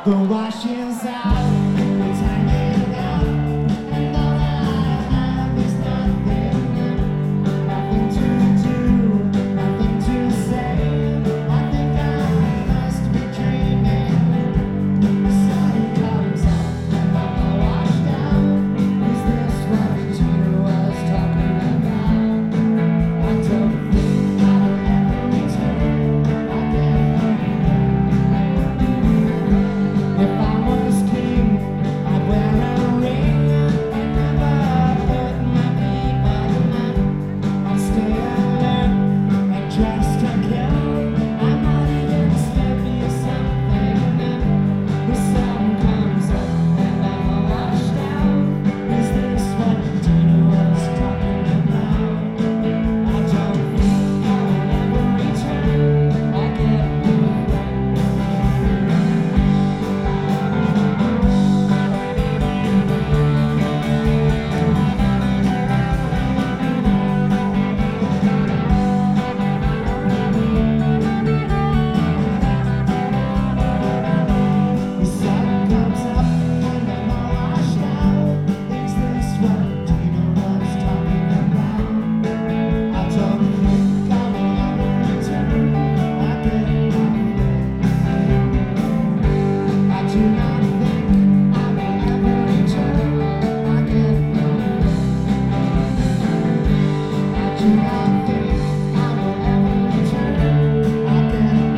The wash is out, it's hanging out, and all I have is nothing, nothing to do, nothing to say. I think I must be dreaming. The sun comes up and I'm all washed out. Is this what Gina was talking about? I don't think I'll ever return again. If I was king, I'd wear a ring and never put my people up. I'd stay alert and dress to kill. I might even slip me something. The sun comes up and I'm all washed out. Is this what Dina was talking about? I don't think I will ever return again. The sun comes up and I'm all washed out. Is this what Dina was talking about? I don't think I will ever return again. I do not think I will ever return again. I do not think I will ever return again.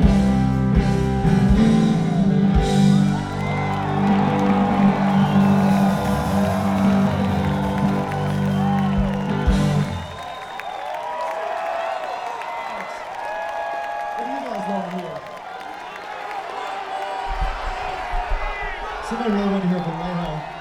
What do you guys want to hear? Somebody really want to hear Vallejo.